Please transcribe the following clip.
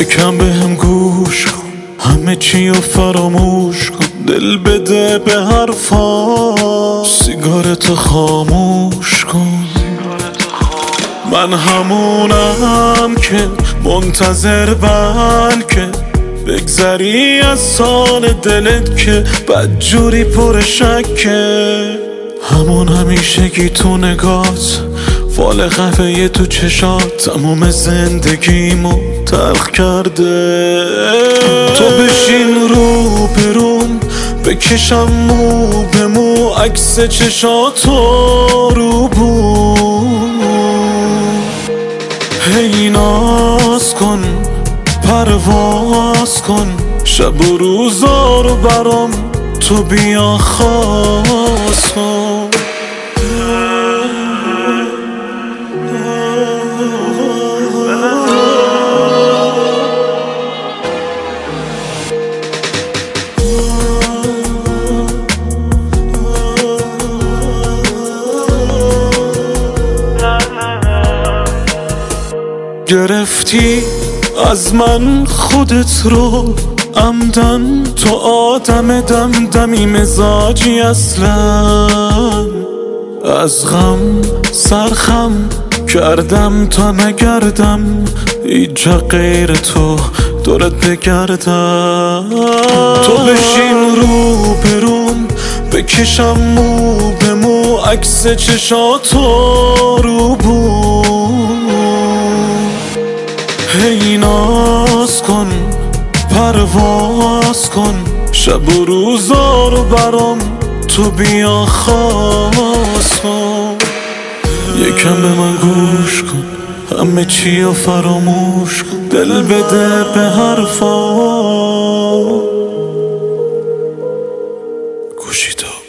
یکم بهم گوش کن، همه چی رو فراموش کن، دل بده به حرفا، سیگارتو خاموش کن. من همونم که منتظر بلکه بگذری از سال دلت که بدجوری پر شکه، همون همیشگی تو نگات، فال خفه تو چشات، تموم زندگیمو تلخ کرده. تو بشین رو بروم، بکشم مو به مو، عکس چشاتو رو بوم. هی ناز کن، پرواز کن، شب و روزا رو برام تو بیا خواست کن. گرفتی از من خودت رو عمدن، تو آدم دمدمی مزاجی اصلا، از غم سرخم کردم تا نگردم اینجا غیر تو دورت بگردم. تو بشین رو بروم، بکشم مو به مو، عکس چشاتو رو بوم. هی ناز کن، پرواز کن، شب و روزا رو برام تو بیا خواست کن. یکم به من گوش کن، همه چی رو فراموش کن، دل بده به حرفا، گوشی تو